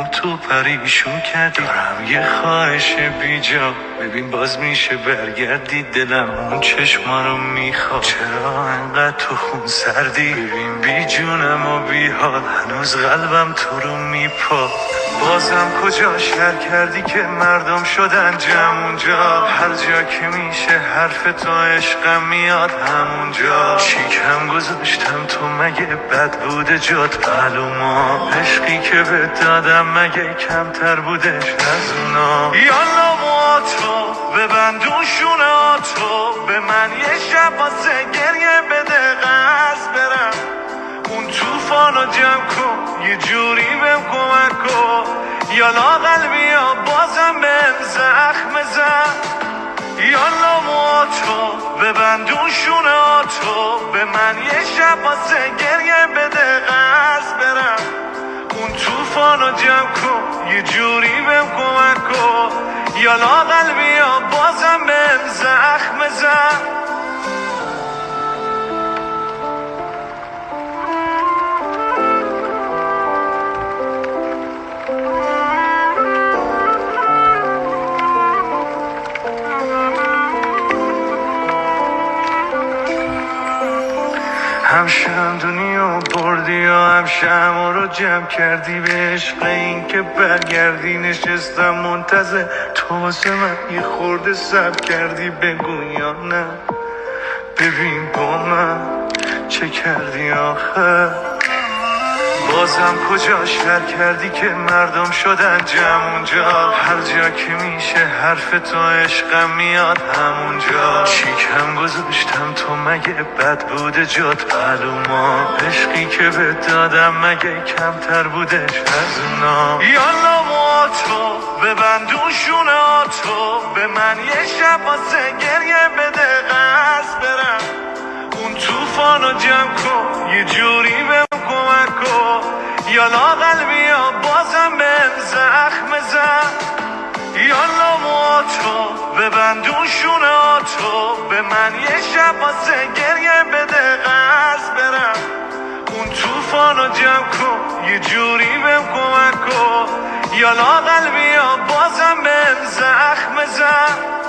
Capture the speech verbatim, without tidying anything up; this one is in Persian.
دلمو تو پریشون کردی. دارم یه خواهش بیجا، ببین باز میشه برگردی. دلم اون چشما رو میخواد، چرا انقدر تو خون سردی؟ ببین بی جونم و بی حال، هنوز قلبم تو رو میپاد. بازم کجا شر کردی که مردم شدن جمعونجا؟ هر جا که میشه حرف تو عشقم میاد همونجا. شیکم گذاشتم تو مگه بد بوده جات معلوما؟ عشقی که به دادم مگه کمتر بودش از اونا؟ یالا مواتو ببندون شوناتو، به من یه شب واسه گریه بده قصد برم. اون توفانو جمع کن یه جوری بهم کمک کن. یالا قلبی ها بازم بهم زخم زد. یالا مواتو ببندون شوناتو، به من یه شب واسه گریه بده قصد برم. اون توفانو جمع کن یه جوری بهم کمک کن. یالا قلبی ها بازم بهم زخم زد. همشم دنیا بردی یا همشم رو جمع کردی. به عشق این که برگردی نشستم منتظر تو واسه من یه خورده صبر کردی. بگو یا نه ببین با من چه کردی آخر؟ بازم کجا شر کردی که مردم شدن جمعونجا؟ هر جا که میشه حرف تو عشقم میاد همونجا. شیکم گذاشتم تو مگه بد بوده جات معلوما؟ عشقی که به دادم مگه کمتر بودش از اونا؟ یالا مواتو ببندون شوناتو، به من یه شب واسه گریه بده قصد برم. اون توفانو جمع کن یه جوری بهم کمک کن. یالا قلبی ها بازم بهم زخم زد. یالا مواتو ببندون شوناتو، به من یه شب واسه گریه بده قصد برم. اون توفانو جمع کن یه جوری بهم کمک کن. یالا قلبی ها بازم بهم زخم زد.